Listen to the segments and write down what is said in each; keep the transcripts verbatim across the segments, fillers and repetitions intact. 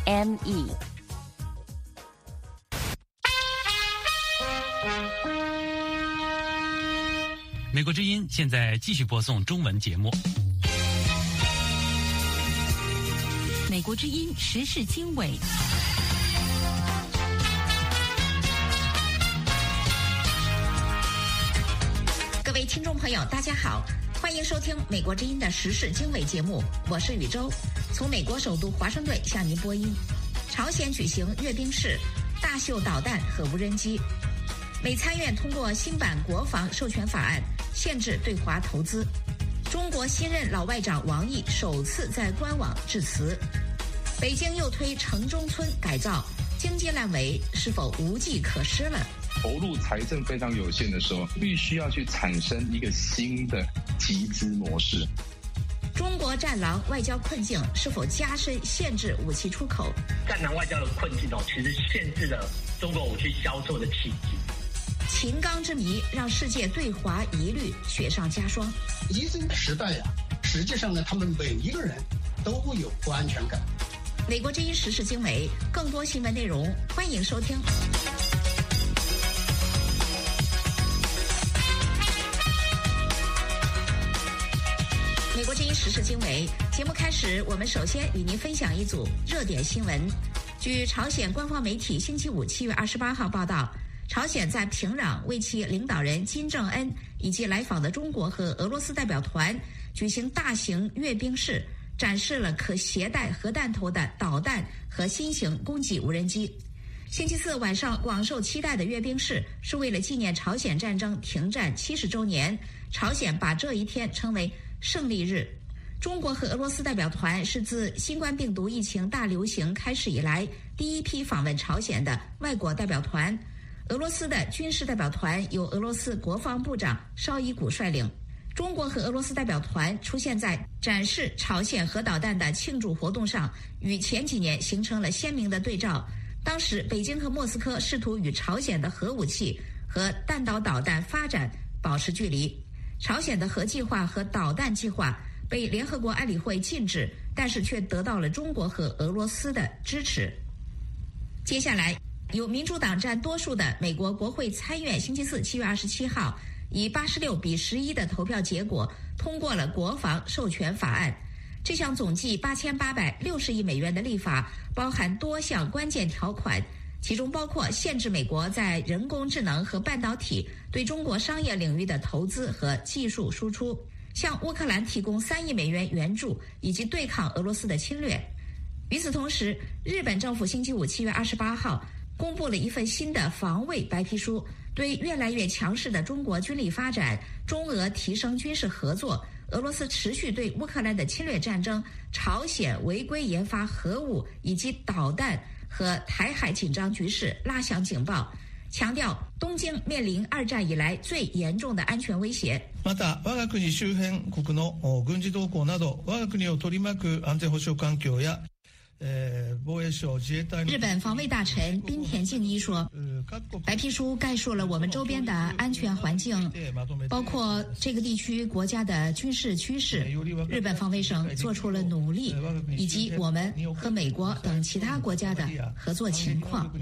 M E。 美国之音现在继续播送中文节目。 美国之音时事经纬。 各位听众朋友，大家好，欢迎收听美国之音的时事经纬节目，我是宇宙，从美国首都华盛顿向您播音。朝鲜举行阅兵式，大秀导弹和无人机。美参院通过新版国防授权法案，限制对华投资。中国新任老外长王毅首次在官网致辞。北京又推城中村改造，经济烂尾，是否无计可施了？ 投入财政非常有限的时候，必须要去产生一个新的集资模式。 中国战狼外交困境是否加深限制武器出口？ 战狼外交的困境哦，其实限制了中国武器销售的契机。 秦刚之谜让世界对华疑虑雪上加霜。 疫情时代呀、啊，实际上呢，他们每一个人都有不安全感。 美国之音时事经纬，更多新闻内容，欢迎收听。美国之音时事经纬节目开始，我们首先与您分享一组热点新闻。据朝鲜官方媒体星期五七月二十八号报道，朝鲜在平壤为其领导人金正恩以及来访的中国和俄罗斯代表团举行大型阅兵式，展示了可携带核弹头的导弹和新型攻击无人机。星期四晚上广受期待的阅兵式是为了纪念朝鲜战争停战七十周年，朝鲜把这一天称为胜利日。中国和俄罗斯代表团是自新冠病毒疫情大流行开始以来第一批访问朝鲜的外国代表团。俄罗斯的军事代表团由俄罗斯国防部长绍伊古率领。中国和俄罗斯代表团出现在展示朝鲜核导弹的庆祝活动上，与前几年形成了鲜明的对照。当时北京和莫斯科试图与朝鲜的核武器和弹道导弹发展保持距离。朝鲜的核计划和导弹计划被联合国安理会禁止，但是却得到了中国和俄罗斯的支持。接下来，由民主党占多数的美国国会参院星期四七月二十七号以八十六比十一的投票结果通过了国防授权法案。这项总计八千八百六十亿美元的立法包含多项关键条款，其中包括限制美国在人工智能和半导体对中国商业领域的投资和技术输出，向乌克兰提供三亿美元援助，以及对抗俄罗斯的侵略。与此同时，日本政府星期五七月二十八号公布了一份新的防卫白皮书，对越来越强势的中国军力发展、中俄提升军事合作、俄罗斯持续对乌克兰的侵略战争、朝鲜违规研发核武以及导弹和台海紧张局势拉响警报，强调东京面临二战以来最严重的安全威胁。 また我が国周辺国の軍事動向など我が国を取り巻く安全保障環境や日本防卫大臣滨田敬一说，白皮书概述了我们周边的安全环境，包括这个地区国家的军事趋势，日本防卫省做出了努力，以及我们和美国等其他国家的合作情况。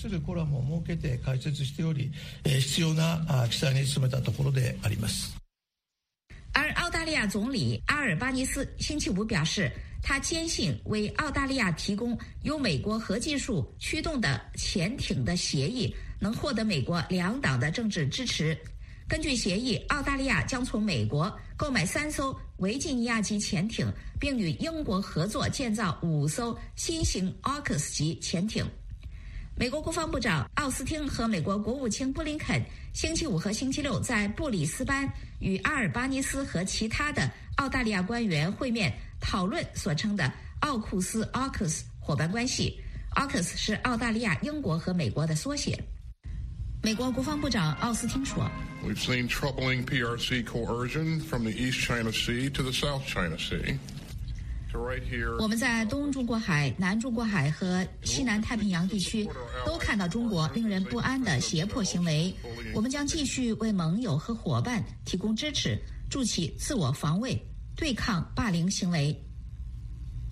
而澳大利亚总理阿尔巴尼斯星期五表示，他坚信为澳大利亚提供由美国核技术驱动的潜艇的协议能获得美国两党的政治支持。根据协议，澳大利亚将从美国购买三艘维吉尼亚级潜艇，并与英国合作建造五艘新型 A U K U S 级潜艇。美国国防部长奥斯汀和美国国务卿布林肯星期五和星期六在布里斯班与阿尔巴尼斯和其他的澳大利亚官员会面，讨论所称的奥库斯 A U K U S 伙伴关系。 A U K U S 是澳大利亚、英国和美国的缩写。美国国防部长奥斯汀说， We've seen troubling P R C coercion from the East China Sea to the South China Sea. 我们在东中国海、南中国海和西南太平洋地区都看到中国令人不安的胁迫行为。我们将继续为盟友和伙伴提供支持，助其自我防卫，对抗霸凌行为。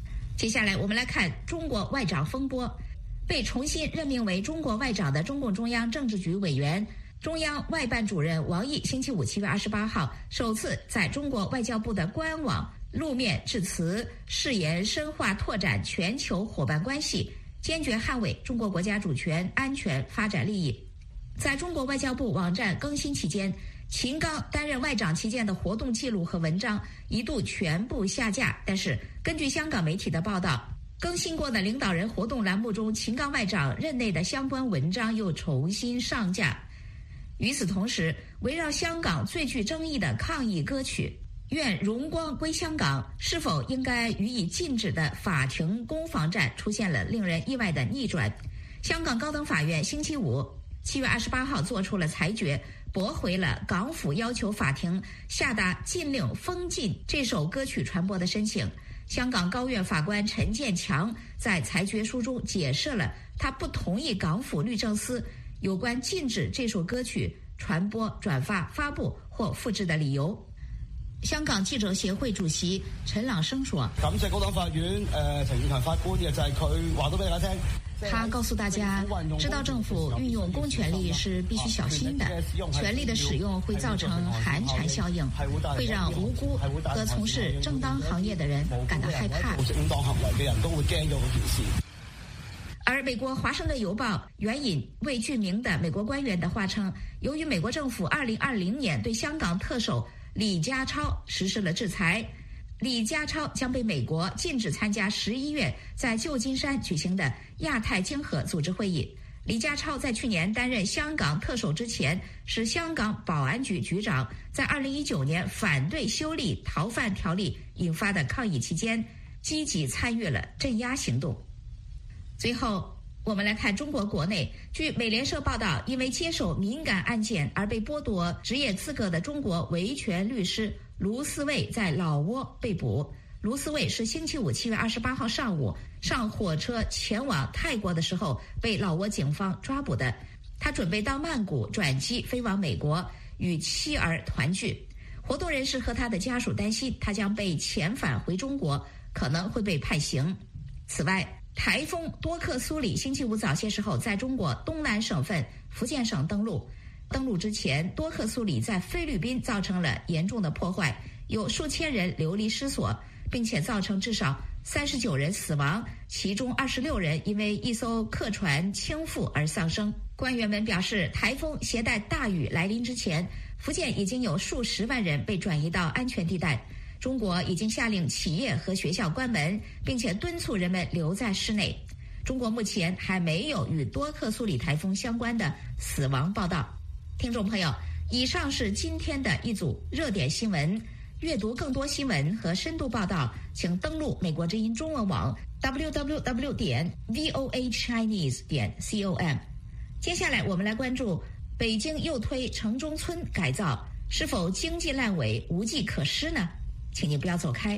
接下来我们来看中国外长风波。被重新任命为中国外长的中共中央政治局委员、中央外办主任王毅星期五七月二十八号首次在中国外交部的官网露面致辞，誓言深化拓展全球伙伴关系，坚决捍卫中国国家主权、安全、发展利益。在中国外交部网站更新期间，秦刚担任外长期间的活动记录和文章一度全部下架，但是根据香港媒体的报道，更新过的领导人活动栏目中，秦刚外长任内的相关文章又重新上架。与此同时，围绕香港最具争议的抗议歌曲《愿荣光归香港》是否应该予以禁止的法庭攻防战出现了令人意外的逆转。香港高等法院星期五七月二十八号做出了裁决，驳回了港府要求法庭下达禁令封禁这首歌曲传播的申请。香港高院法官陈建强在裁决书中解释了他不同意港府律政司有关禁止这首歌曲传播、轉發、發布或複製的理由。香港記者協會主席陳朗生說： 感謝高等法院誒陳建強法官嘅就係佢話到俾大家聽。 他告訴大家，知道政府運用公權力是必須小心的，權力的使用會造成寒蟬效應，會讓無辜和從事正當行業的人感到害怕。 正當行為嘅人都會驚咗嗰件事。 而美國《華盛頓郵報》援引未具名的美國官員的話稱，由於美國政府二零二零年對香港特首李家超實施了制裁，李家超將被美國禁止參加十一月在舊金山舉行的亞太經合組織會議。李家超在去年擔任香港特首之前是香港保安局局長，在二零一九年反對修例逃犯條例引發的抗議期間，積極參與了鎮壓行動。最後我們來看中國國內，據美聯社報道，因為接手敏感案件而被剝奪職業資格的中國維權律師盧思位在老撾被捕。盧思位是星期五七月二十八號上午上火車前往泰國的時候被老撾警方抓捕的。他準備到曼谷轉機飛往美國與妻兒團聚。活動人士和他的家屬擔心他將被遣返回中國，可能會被判刑。此外，台風多克蘇里星期五早些時候在中國東南省份福建省登陸。登陸之前，多克蘇里在菲律賓造成了嚴重的破壞，有數千人流離失所，並且造成至少三十九人死亡，其中二十六人因為一艘客船傾覆而喪生。官員們表示，台風攜帶大雨來臨之前，福建已經有數十萬人被轉移到安全地帶。中國已經下令企業和學校關門，並且敦促人們留在室內。中國目前還沒有與多克蘇里颱風相關的死亡報道。聽眾朋友，以上是今天的一組熱點新聞。閱讀更多新聞和深度報道，請登錄美國之音中文網 double-u double-u double-u 點 v o a chinese 點 com。接下來我們來關注北京又推城中村改造，是否經濟爛尾無計可施呢？請你不要走開。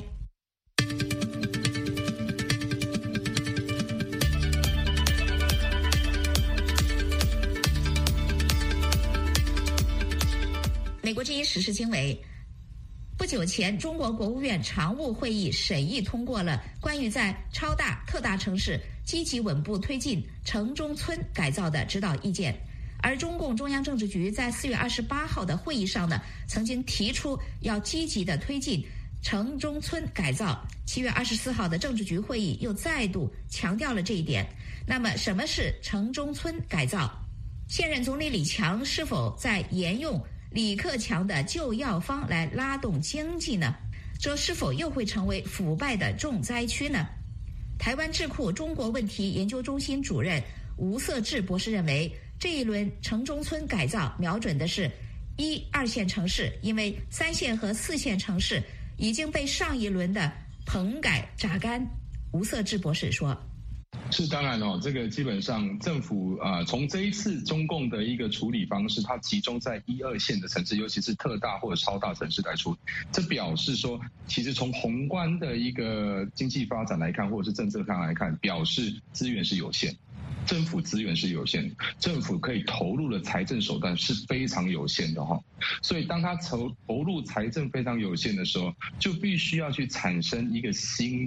美國之音時事經緯，不久前，中國國務院常務會議審議通過了關於在超大、特大城市積極穩步推進城中村改造的指導意見。而中共中央政治局在四月二十八號的會議上呢，曾經提出要積極的推進城中村改造。七月二十四號的政治局會議又再度強調了這一點。那麼什麼是城中村改造？現任總理李強是否在沿用李克強的舊藥方來拉動經濟呢？這是否又會成為腐敗的重災區呢？台灣智庫中國問題研究中心主任吳瑟智博士認為，這一輪城中村改造瞄準的是一二線城市，因為三線和四線城市已經被上一輪的棚改榨乾。吳瑟智博士說： 是當然哦，這個基本上政府啊、呃，從這一次中共的一個處理方式，它集中在一二線的城市，尤其是特大或者超大城市來處理。這表示說，其實從宏觀的一個經濟發展來看，或者是政策上來看，表示資源是有限，政府資源是有限，政府可以投入的財政手段是非常有限的哈。所以當它投投入財政非常有限的時候，就必須要去產生一個新的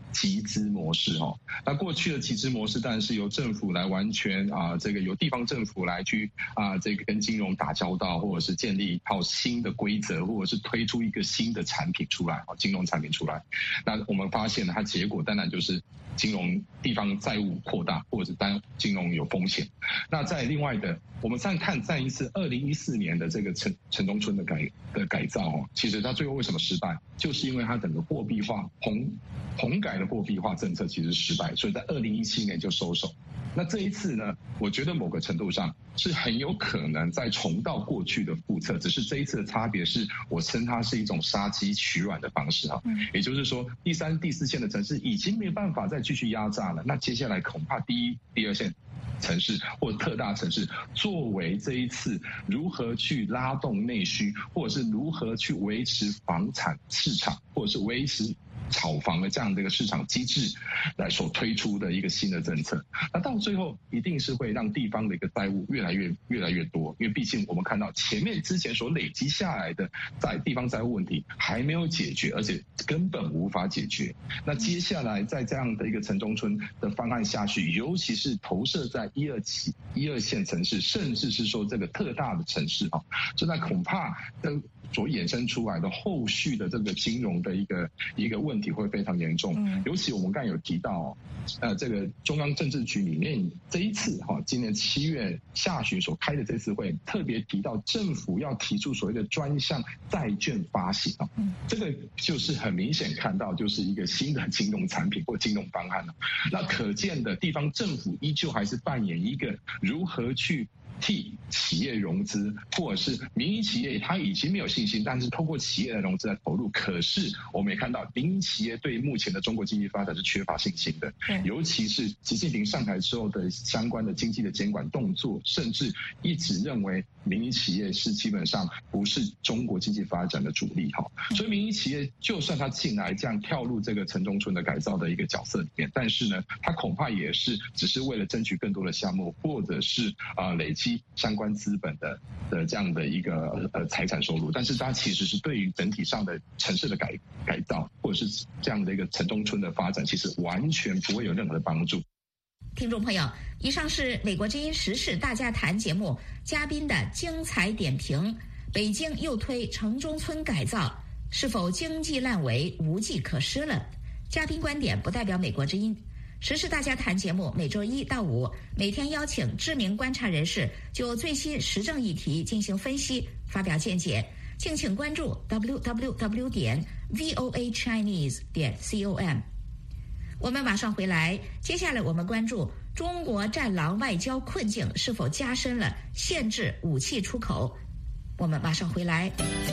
集资模式哦。那过去的集资模式当然是由政府来完全啊，这个由地方政府来去啊，这个跟金融打交道，或者是建立一套新的规则，或者是推出一个新的产品出来，金融产品出来。那我们发现它结果当然就是金融地方债务扩大，或者是单金融有风险。那在另外的，我们再看再一次二零一四年的这个城城中村的改的改造哦，其实它最后为什么失败，就是因为它整个货币化红红改的货币化政策其实失败，所以在二零一七年就收手。那这一次呢，我觉得某个程度上是很有可能再重蹈过去的覆辙，只是这一次的差别是我称它是一种杀鸡取卵的方式哈，也就是说第三、第四线的城市已经没有办法再继续压榨了，那接下来恐怕第一、第二线城市或特大城市作为这一次如何去拉动内需，或者是如何去维持房产市场，或者是维持炒房的这样的一个市场机制来所推出的一个新的政策，那到最后一定是会让地方的一个债务越来越越来越多，因为毕竟我们看到前面之前所累积下来的在地方债务问题还没有解决，而且根本无法解决。那接下来在这样的一个城中村的方案下去，尤其是投射在一二期一二线城市，甚至是说这个特大的城市啊，这那恐怕的所衍生出来的后续的这个金融的一个一个问题会非常严重。嗯、尤其我们刚才有提到，呃，这个中央政治局里面这一次哈，今年七月下旬所开的这次会，特别提到政府要提出所谓的专项债券发行啊，嗯、这个就是很明显看到就是一个新的金融产品或金融方案了。那可见的地方政府依旧还是扮演一个如何去替企业融资，或者是民营企业他已经没有信心，但是透过企业的融资来投入。可是我们也看到民营企业对目前的中国经济发展是缺乏信心的，尤其是习近平上台之后的相关的经济的监管动作，甚至一直认为民营企业是基本上不是中国经济发展的主力哈。所以民营企业就算他进来这样跳入这个城中村的改造的一个角色里面，但是呢，他恐怕也是只是为了争取更多的项目，或者是啊、呃、累积相关资本的的这样的一个呃财产收入，但是它其实是对于整体上的城市的改改造，或者是这样的一个城中村的发展，其实完全不会有任何的帮助。 听众朋友，以上是美国之音时事大家谈节目嘉宾的精彩点评。北京又推城中村改造，是否经济烂尾无计可施了？嘉宾观点不代表美国之音。时事大家谈节目每周一到五，每天邀请知名观察人士就最新时政议题进行分析，发表见解。敬请关注 double-u double-u double-u 点 v o a chinese 点 com。我们马上回来，接下来我们关注中国战狼外交困境是否加深了限制武器出口。我们马上回来。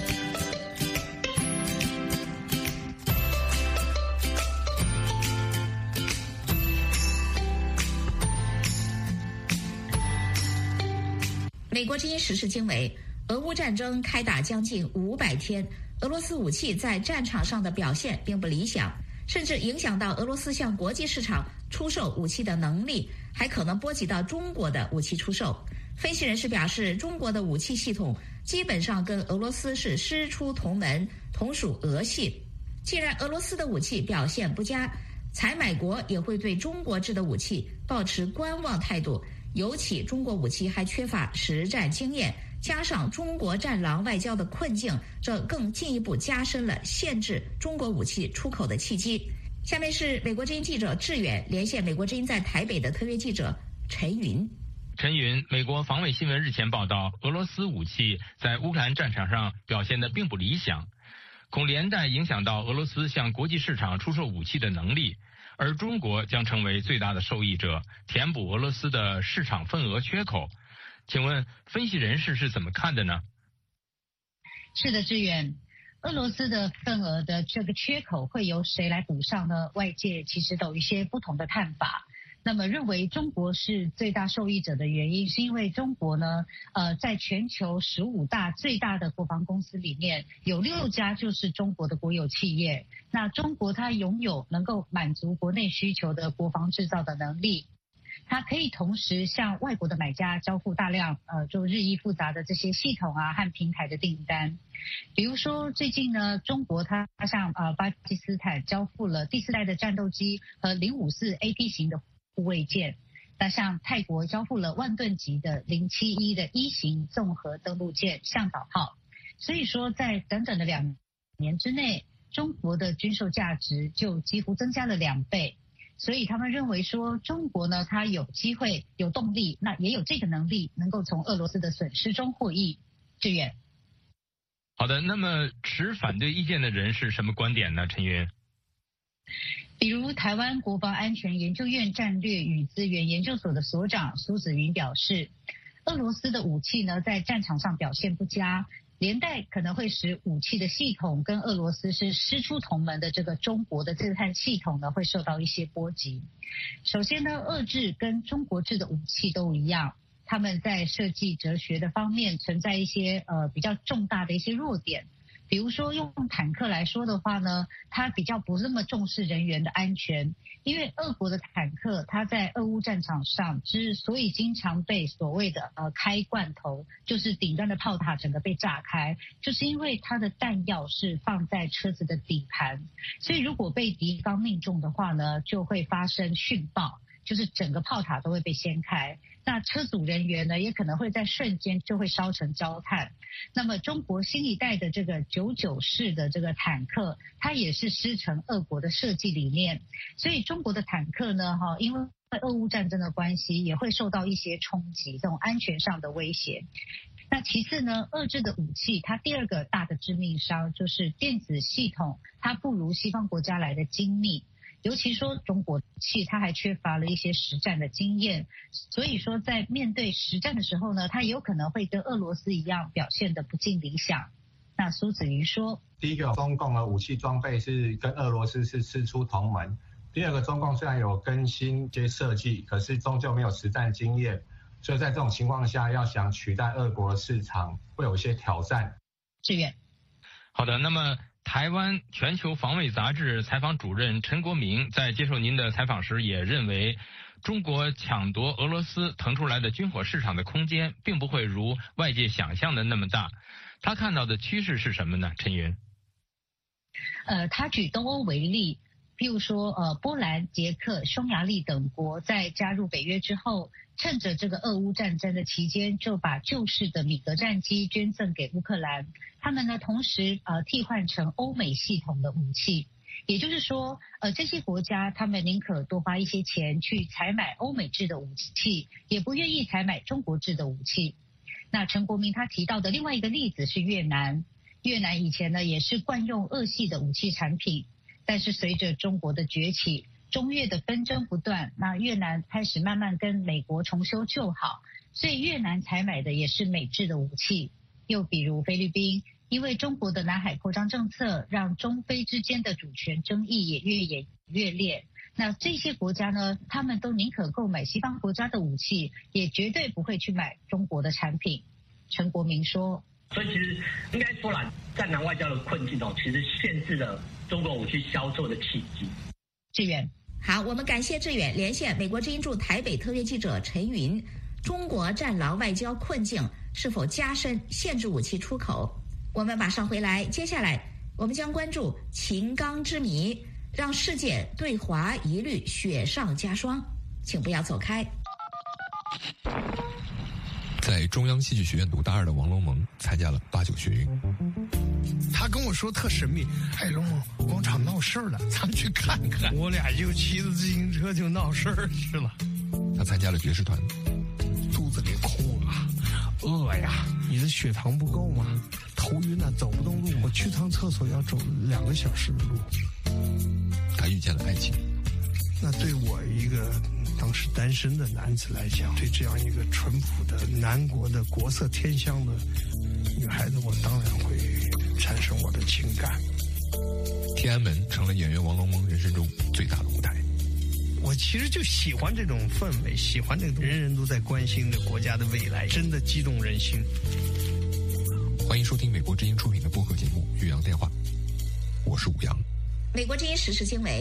美国之音时事经纬，俄乌战争开打将近五百天，俄罗斯武器在战场上的表现并不理想，甚至影响到俄罗斯向国际市场出售武器的能力，还可能波及到中国的武器出售。分析人士表示，中国的武器系统基本上跟俄罗斯是师出同门，同属俄系。既然俄罗斯的武器表现不佳，采买国也会对中国制的武器抱持观望态度。尤其中国武器还缺乏实战经验，加上中国战狼外交的困境，这更进一步加深了限制中国武器出口的契机。下面是美国之音记者志远连线美国之音在台北的特约记者陈云。 陈云，美国防卫新闻日前报道，俄罗斯武器在乌克兰战场上表现得并不理想，恐连带影响到俄罗斯向国际市场出售武器的能力。而中国将成为最大的受益者，填补俄罗斯的市场份额缺口。请问分析人士是怎么看的呢？ 是的，志远，俄罗斯的份额的这个缺口会由谁来补上呢？外界其实都有一些不同的看法。那么认为中国是最大受益者的原因，是因为中国呢，呃，在全球十五大最大的国防公司里面，有六家就是中国的国有企业。那中国它拥有能够满足国内需求的国防制造的能力。 它可以同时向外国的买家交付大量呃就日益复杂的这些系统啊和平台的订单。比如说最近呢，中国它它向呃巴基斯坦交付了第四代的战斗机和零五四 A P 型的护卫舰。那向泰国交付了万吨级的零七一的一型综合登陆舰向导号。所以说在短短的两年之内，中国的军售价值就几乎增加了两倍。所以他们认为说，中国呢，它有机会有动力，那也有这个能力能够从俄罗斯的损失中获益。志远。 好的，那么持反对意见的人是什么观点呢？陈云。 比如台湾国防安全研究院战略与资源研究所的所长苏子云表示，俄罗斯的武器呢在战场上表现不佳，连带可能会使武器的系统跟俄罗斯是师出同门的这个中国的这套系统呢会受到一些波及。首先呢，俄制跟中国制的武器都一样，他们在设计哲学的方面存在一些呃比较重大的一些弱点。比如说用坦克来说的话呢，它比较不那么重视人员的安全，因为俄国的坦克它在俄乌战场上之所以经常被所谓的呃开罐头，就是顶端的炮塔整个被炸开，就是因为它的弹药是放在车子的底盘，所以如果被敌方命中的话呢，就会发生殉爆，就是整个炮塔都会被掀开，那车组人员呢也可能会在瞬间就会烧成焦炭。那么中国新一代的这个九九式的这个坦克，它也是师承俄国的设计理念，所以中国的坦克呢，哈，因为俄乌战争的关系，也会受到一些冲击，这种安全上的威胁。那其次呢，俄制的武器它第二个大的致命伤就是电子系统，它不如西方国家来的精密。尤其说中国气，它还缺乏了一些实战的经验，所以说在面对实战的时候呢，它有可能会跟俄罗斯一样表现得不尽理想。那苏子云说， 第一个，中共的武器装备是跟俄罗斯是师出同门；第二个，中共虽然有更新一些设计，可是终究没有实战经验，所以在这种情况下，要想取代俄国的市场，会有一些挑战。 志远。 好的，那么台湾全球防卫杂志采访主任陈国明在接受您的采访时也认为，中国抢夺俄罗斯腾出来的军火市场的空间并不会如外界想象的那么大。他看到的趋势是什么呢？陈云。 呃，他举东欧为例，譬如说呃，波兰、捷克、匈牙利等国在加入北约之后，趁着这个俄乌战争的期间，就把旧式的米格战机捐赠给乌克兰。他们呢，同时呃替换成欧美系统的武器。也就是说，呃，这些国家他们宁可多花一些钱去采买欧美制的武器，也不愿意采买中国制的武器。那陈国明他提到的另外一个例子是越南。越南以前呢也是惯用俄系的武器产品，但是随着中国的崛起，中越的纷争不断，那越南开始慢慢跟美国重修旧好，所以越南采买的也是美制的武器。又比如菲律宾，因为中国的南海扩张政策，让中非之间的主权争议也越演越烈。那这些国家呢，他们都宁可购买西方国家的武器，也绝对不会去买中国的产品。陈国明说， 所以其实应该说啦，战狼外交的困境哦，其实限制了中国武器销售的契机。 志远。 好，我们感谢志远连线美国之音驻台北特约记者陈云。中国战狼外交困境是否加深限制武器出口？我们马上回来，接下来我们将关注秦刚之谜，让世界对华疑虑雪上加霜。请不要走开。 在中央戏剧学院读大二的王龙蒙参加了八九学运。 他跟我说特神秘，哎，龙蒙广场闹事儿了，咱们去看看。我俩就骑着自行车就闹事儿去了。 他参加了爵士团， 肚子里空啊，饿呀，你的血糖不够吗？头晕啊，走不动路，我去趟厕所要走两个小时的路。 他遇见了爱情。 那对我一个当时单身的男子来讲，对这样一个淳朴的南国的国色天香的女孩子，我当然会产生我的情感。 天安门成了演员王龙蒙人生中最大的舞台。 我其实就喜欢这种氛围，喜欢这种人人都在关心的国家的未来，真的激动人心。 欢迎收听美国之音出品的播客节目《岳阳电话》，我是武阳。 美国之音时事经纬，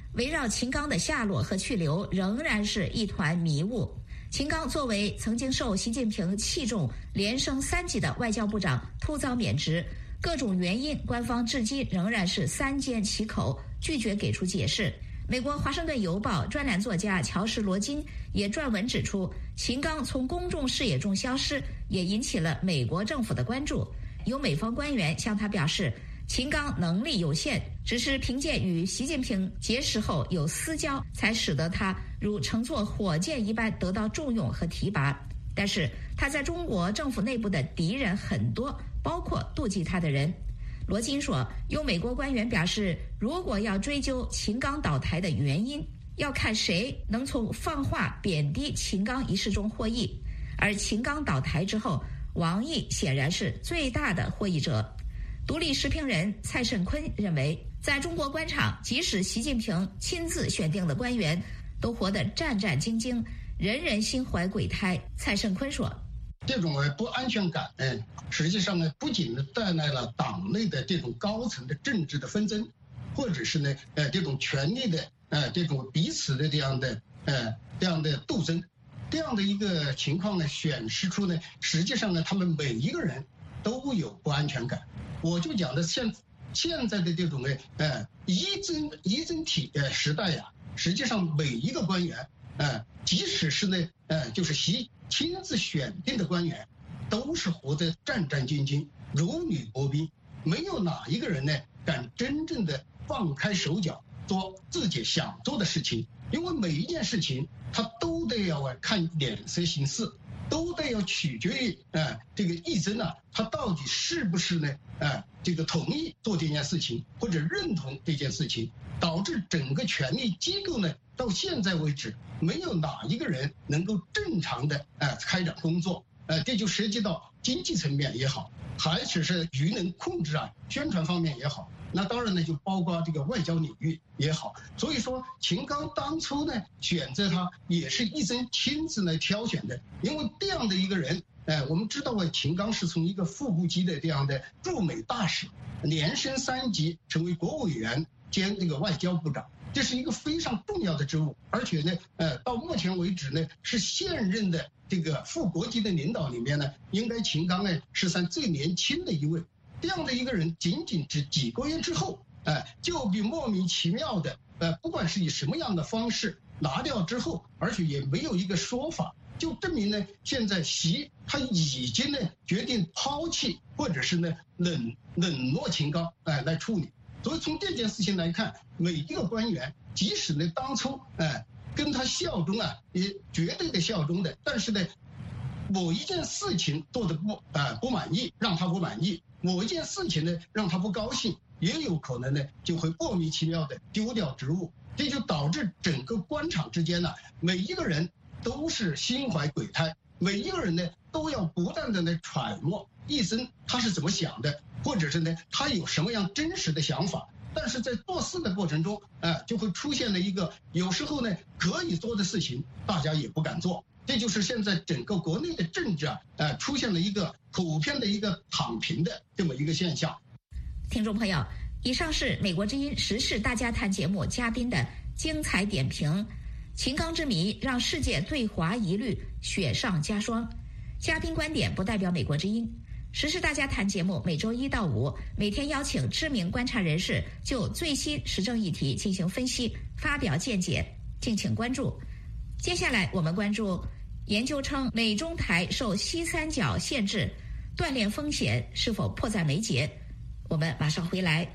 围绕秦刚的下落和去留仍然是一团迷雾。秦刚作为曾经受习近平器重连升三级的外交部长突遭免职，各种原因官方至今仍然是三缄其口，拒绝给出解释。美国《华盛顿邮报》专栏作家乔什·罗金也撰文指出，秦刚从公众视野中消失也引起了美国政府的关注。有美方官员向他表示，秦刚能力有限，只是凭借与习近平结识后有私交，才使得他如乘坐火箭一般得到重用和提拔。但是他在中国政府内部的敌人很多，包括妒忌他的人。罗金说，有美国官员表示，如果要追究秦刚倒台的原因，要看谁能从放话贬低秦刚一事中获益。而秦刚倒台之后，王毅显然是最大的获益者。独立时评人蔡慎坤认为，在中国官场，即使习近平亲自选定的官员，都活得战战兢兢，人人心怀鬼胎。蔡慎坤说， 这种不安全感，嗯，实际上呢，不仅带来了党内的这种高层的政治的纷争，或者是呢，呃，这种权力的，呃，这种彼此的这样的，呃，这样的斗争，这样的一个情况呢，显示出呢，实际上呢，他们每一个人都有不安全感。我就讲的现现在的这种呢，呃，一真一真体呃时代呀，实际上每一个官员，呃，即使是呢，呃，就是习亲自选定的官员，都是活得战战兢兢，如履薄冰，没有哪一个人呢敢真正的放开手脚做自己想做的事情，因为每一件事情他都得要看脸色行事，都得要取决于呃这个议真啊，他到底是不是呢呃这个同意做这件事情，或者认同这件事情，导致整个权力机构呢到现在为止没有哪一个人能够正常的呃开展工作，呃这就涉及到经济层面也好，还是是舆论控制啊、宣传方面也好。那当然呢，就包括这个外交领域也好。所以说，秦刚当初呢选择他也是议真亲自来挑选的，因为这样的一个人，哎，我们知道啊，秦刚是从一个副部级的这样的驻美大使，连升三级成为国务委员兼这个外交部长，这是一个非常重要的职务，而且呢，呃，到目前为止呢，是现任的这个副国级的领导里面呢，应该秦刚呢是算最年轻的一位。这样的一个人，仅仅只几个月之后，哎、呃，就被莫名其妙的，呃，不管是以什么样的方式拿掉之后，而且也没有一个说法，就证明呢，现在习他已经呢决定抛弃或者是呢冷冷落秦刚，哎、呃，来处理。所以从这件事情来看，每一个官员，即使呢当初哎、呃、跟他效忠啊，也绝对的效忠的，但是呢，某一件事情做的不呃不满意，让他不满意。某一件事情呢，让他不高兴，也有可能呢，就会莫名其妙的丢掉职务，这就导致整个官场之间呢，每一个人都是心怀鬼胎，每一个人呢都要不断的来揣摩议真他是怎么想的，或者是呢他有什么样真实的想法，但是在做事的过程中，呃，就会出现了一个有时候呢可以做的事情，大家也不敢做。这就是现在整个国内的政治啊，呃，出现了一个普遍的一个躺平的这么一个现象。 听众朋友，以上是美国之音时事大家谈节目嘉宾的精彩点评。秦刚之谜让世界对华疑虑雪上加霜。嘉宾观点不代表美国之音。时事大家谈节目每周一到五，每天邀请知名观察人士就最新时政议题进行分析，发表见解，敬请关注。接下来我们关注。研究称，美中台受西三角限制，锻炼风险是否迫在眉睫？我们马上回来。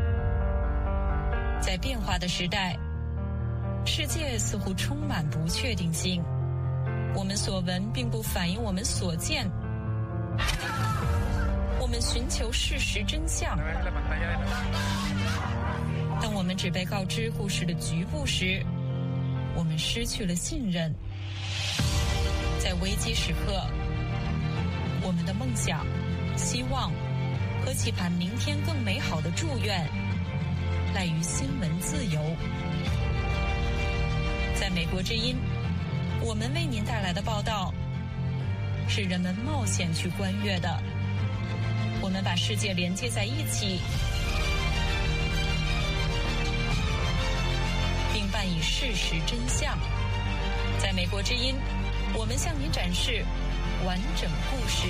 在变化的时代，世界似乎充满不确定性。我们所闻并不反映我们所见。我们寻求事实真相。当我们只被告知故事的局部时，我们失去了信任。在危机时刻，我们的梦想、希望和期盼明天更美好的祝愿，赖于新闻自由。在美国之音，我们为您带来的报道，是人们冒险去观阅的。我们把世界连接在一起， 事实真相。在美国之音，我们向您展示完整故事。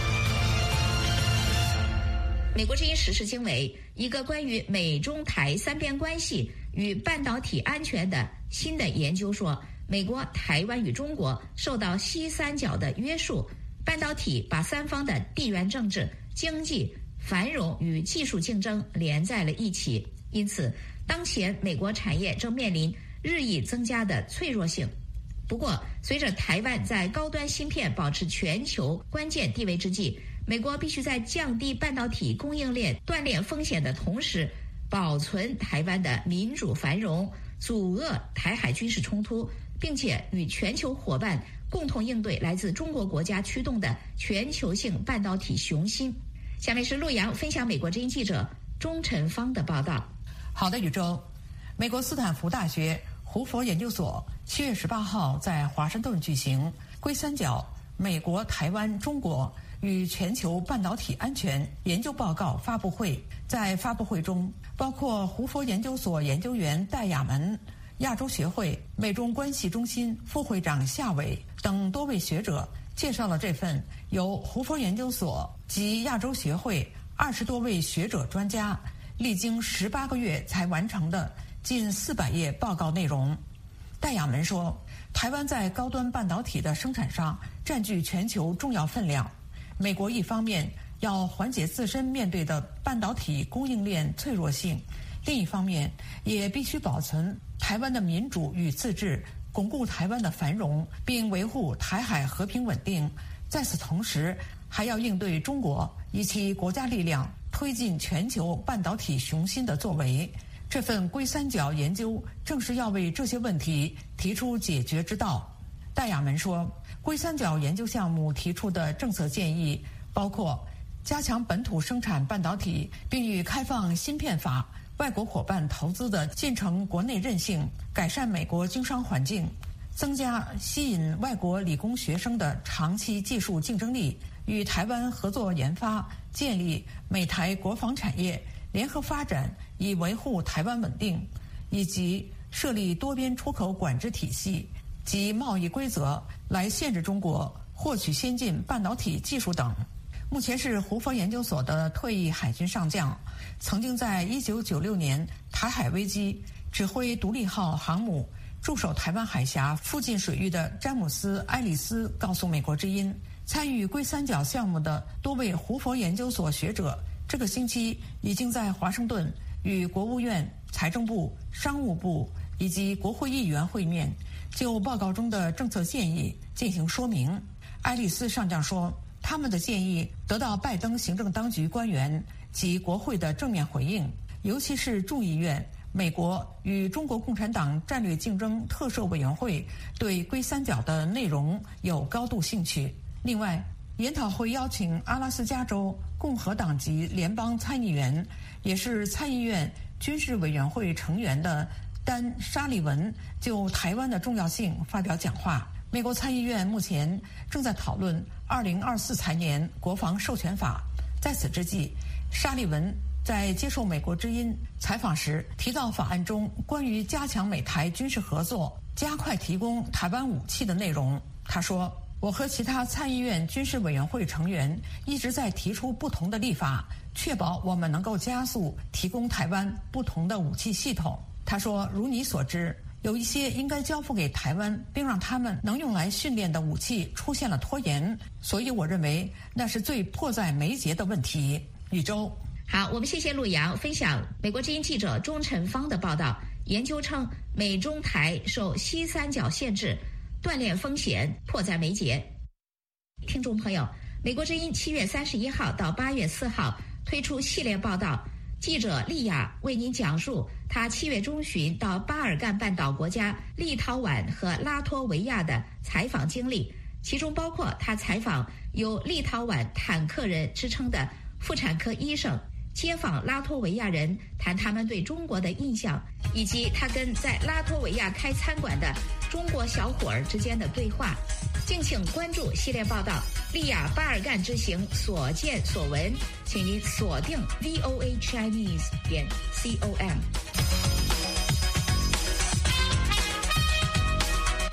美国之音时事经纬，一个关于美中台三边关系与半导体安全的新的研究说，美国、台湾与中国受到西三角的约束，半导体把三方的地缘政治、经济繁荣与技术竞争连在了一起。因此，当前美国产业正面临日益增加的脆弱性。不过，随着台湾在高端芯片保持全球关键地位之际，美国必须在降低半导体供应链断裂风险的同时，保存台湾的民主繁荣，阻遏台海军事冲突，并且与全球伙伴共同应对来自中国国家驱动的全球性半导体雄心。下面是陆洋分享美国之音记者钟晨芳的报道。 好的，宇宙。美国斯坦福大学胡佛研究所七月十八号在华盛顿举行硅三角美国、台湾、中国与全球半导体安全研究报告发布会。在发布会中，包括胡佛研究所研究员戴亚门、亚洲学会美中关系中心副会长夏伟等多位学者介绍了这份由胡佛研究所及亚洲学会二十多位学者专家历经十八个月才完成的近四百页报告内容。戴亚门说，台湾在高端半导体的生产上占据全球重要分量。美国一方面要缓解自身面对的半导体供应链脆弱性，另一方面也必须保存台湾的民主与自治，巩固台湾的繁荣，并维护台海和平稳定。在此同时，还要应对中国以其国家力量推进全球半导体雄心的作为。这份硅三角研究正是要为这些问题提出解决之道。戴亚门说，硅三角研究项目提出的政策建议包括加强本土生产半导体，并与开放芯片法、外国伙伴投资的进程国内韧性，改善美国经商环境，增加吸引外国理工学生的长期技术竞争力，与台湾合作研发，建立美台国防产业联合发展，以维护台湾稳定，以及设立多边出口管制体系及贸易规则来限制中国获取先进半导体技术等。目前是胡佛研究所的退役海军上将，曾经在一九九六年台海危机指挥独立号航母驻守台湾海峡附近水域的詹姆斯·埃里斯告诉美国之音，参与硅三角项目的多位胡佛研究所学者这个星期已经在华盛顿与国务院、财政部、商务部以及国会议员会面，就报告中的政策建议进行说明。爱丽丝上将说，他们的建议得到拜登行政当局官员及国会的正面回应，尤其是众议院美国与中国共产党战略竞争特设委员会对硅三角的内容有高度兴趣。另外，研讨会邀请阿拉斯加州共和党籍联邦参议员，也是参议院军事委员会成员的丹·沙利文就台湾的重要性发表讲话。美国参议院目前正在讨论二零二四财年国防授权法。在此之际，沙利文在接受美国之音采访时提到法案中关于加强美台军事合作、加快提供台湾武器的内容。他说，我和其他参议院军事委员会成员一直在提出不同的立法，确保我们能够加速提供台湾不同的武器系统。他说，如你所知，有一些应该交付给台湾并让他们能用来训练的武器出现了拖延，所以我认为那是最迫在眉睫的问题。宇宙。 好，我们谢谢陆洋分享美国之音记者钟晨芳的报道。研究称，美中台受西三角限制，断裂风险迫在眉睫。听众朋友，美国之音七月三十一号到八月四号推出系列报道，记者丽亚为您讲述她七月中旬到巴尔干半岛国家立陶宛和拉脱维亚的采访经历，其中包括她采访有立陶宛坦克人之称的妇产科医生，街访拉脱维亚人，谈他们对中国的印象，以及他跟在拉脱维亚开餐馆的中国小伙儿之间的对话。敬请关注系列报道《利亚巴尔干之行所见所闻》，请您锁定 V O A Chinese 点 com。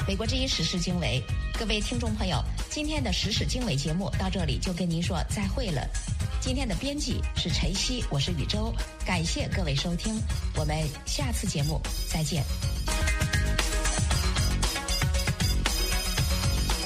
美国之音时事经纬，各位听众朋友，今天的时事经纬节目到这里就跟您说再会了。今天的编辑是陈曦，我是宇宙，感谢各位收听，我们下次节目再见。